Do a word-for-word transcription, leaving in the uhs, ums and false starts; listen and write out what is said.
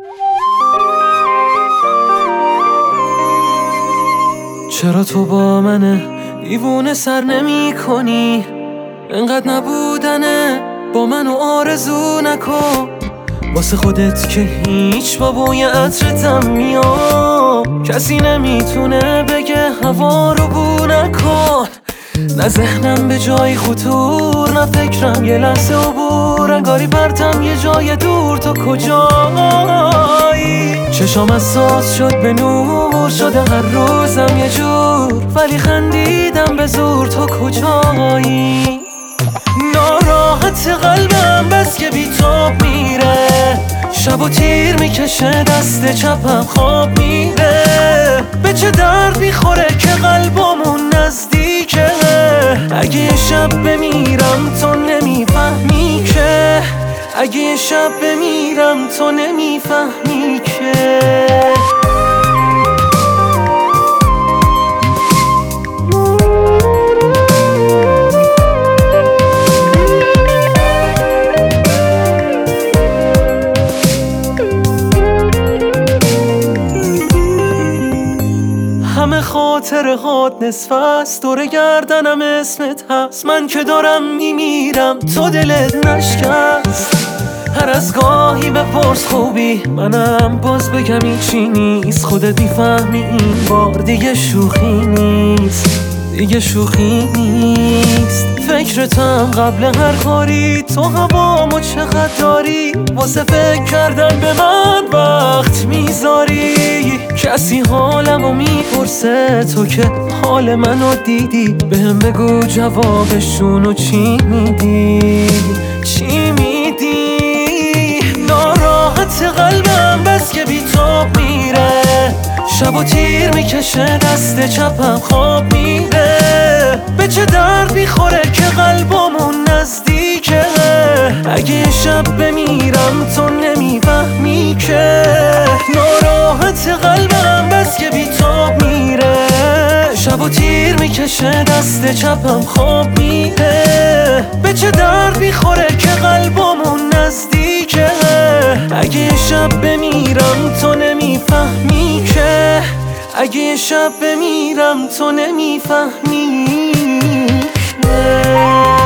چرا تو با منه دیوونه سر نمی کنی؟ انقدر نبودنه با منو آرزو نکن، واسه خودت که هیچ با بوی عطرتم میام. کسی نمیتونه بگه هوا رو بو نکن، نه ذهنم به جای خطور، نه فکرم یه لحظه عبور. انگاری پرتم یه جای دور، تو کجایی؟ چشام حساس شد به نور، شده هر روزم یه جور، ولی خندیدم به زور. تو کجایی؟ ناراحت قلبم بس که بی تو میره، شب و تیر میکشه دست چپم خواب میره. به چه درد میخوره که قلبمون نزدیکه؟ اگه یه شب بمیرم تو نمیفهمی که، اگه یه شب بمیرم تو نمیفهمی که. همه خاطره هات نصف است، دور گردنم اسمت هست. من که دارم میمیرم تو دلت نشکست. هر از گاهی بپرس خوبی، منم باز بگم هیچی نیست. خودت میفهمی این بار دیگه شوخی نیست، دیگه شوخی نیست. فکرتم قبل هر کاری، تو هوامو چقدر داری، واسه فکر کردن به من وقت میذاری. کسی حالمو میپرسه تو که حال منو دیدی، بهم بگو جوابشونو چی میدی، چی میدی؟ ناراحت قلبم بس که بی تو میره، شب و تیر میکشه دست چپم خواب میره. به چه درد میخوره که قلبمون نزدیکه؟ اگه یه شب بمیرم تو نمیفهمی که. ناراحت قلبم بس که بی تو میره، شب و تیر میکشه دست چپم خواب میره. به چه درد میخوره که قلبمون نزدیکه؟ اگه یه شب بمیرم تو نمیفهمی که، اگه یه شب بمیرم تو نمیفهمی که.